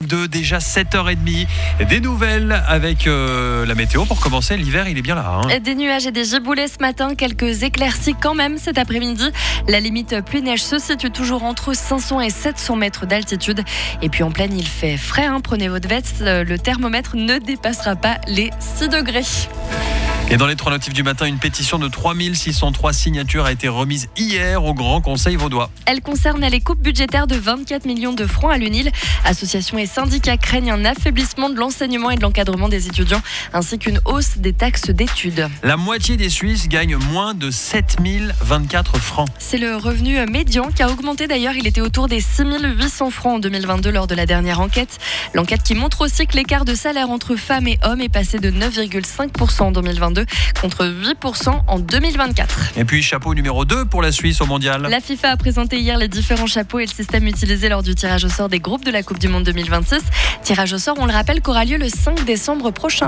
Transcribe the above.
2022, déjà 7h30. Des nouvelles avec la météo. Pour commencer, l'hiver, il est bien là. Des nuages et des giboulées ce matin, quelques éclaircies quand même cet après-midi. La limite pluie-neige se situe toujours entre 500 et 700 mètres d'altitude. Et puis en pleine, il fait frais, prenez votre veste. Le thermomètre ne dépassera pas les 6 degrés. Et dans les 3 notifs du matin, une pétition de 3603 signatures a été remise hier au Grand Conseil vaudois. Elle concerne les coupes budgétaires de 24 millions de francs à l'UNIL. Associations et syndicats craignent un affaiblissement de l'enseignement et de l'encadrement des étudiants, ainsi qu'une hausse des taxes d'études. La moitié des Suisses gagnent moins de 7024 francs. C'est le revenu médian qui a augmenté d'ailleurs. Il était autour des 6800 francs en 2022 lors de la dernière enquête. L'enquête qui montre aussi que l'écart de salaire entre femmes et hommes est passé de 9,5% en 2022 contre 8% en 2024. Et puis chapeau numéro 2 pour la Suisse au mondial. La FIFA a présenté hier les différents chapeaux et le système utilisé lors du tirage au sort des groupes de la Coupe du Monde 2026. Tirage au sort, on le rappelle, qu'aura lieu le 5 décembre prochain.